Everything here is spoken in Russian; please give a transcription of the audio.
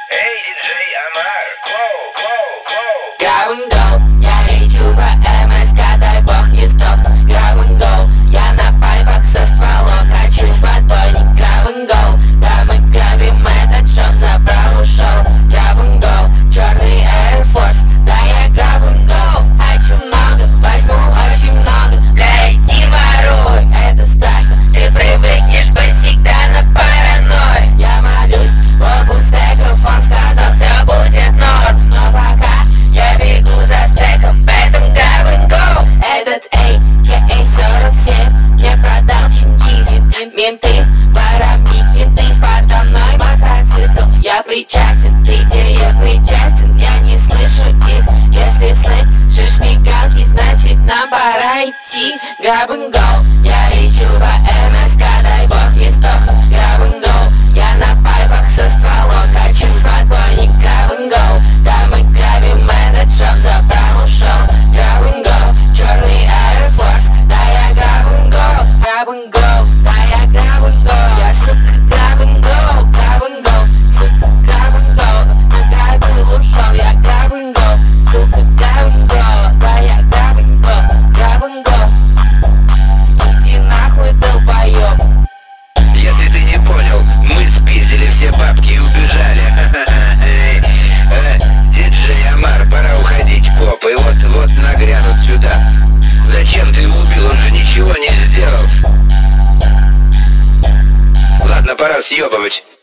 Эй, диджей Амар, клоу, клоу, клоу. Grab and go, я лечу по МСК, дай бог не сдохну. Grab and go, я на пайпах со стволом, качусь в отбойник. Grab and go, да мы грабим этот шоп, забрал, ушел. Grab and go, черный Air Force, да я grab and go. Хочу много, возьму очень много, да иди воруй. Это страшно, ты привыкнешь быть всегда на паранойи. Я молюсь, Богу стеков, он сказал, все будет норм. Но пока я бегу за стеком, в этом grab and go. Этот AK-47 мне продал Чингизин. Менты, воровник, винты, подо мной мотоцикл. Я причастен, ты где я причастен, я не слышу их. Если слышишь мигалки, значит нам пора идти. Grab and go, я лечу по МСК, дай бог не сдохну. Grab and go, я на пайпах со стволом, качусь в отбойник. Grab and go, да мы грабим этот шоп, забрал, ушел. Grab and go, черный Air Force, да я grab and go. Grab and go, да я grab and go. Я сука grab and go, grab and go. Сука grab and go, награбил, ушел. Я grab and go, сука grab and go, да я grab and go. Grab and go, иди нахуй, долбоёб. Если ты не понял, мы спиздили все бабки и убежали. Диджей Амар, пора уходить, копы. Вот нагрянут сюда. Зачем ты его убил? Он же ничего не сделал. Ладно, пора съебывать.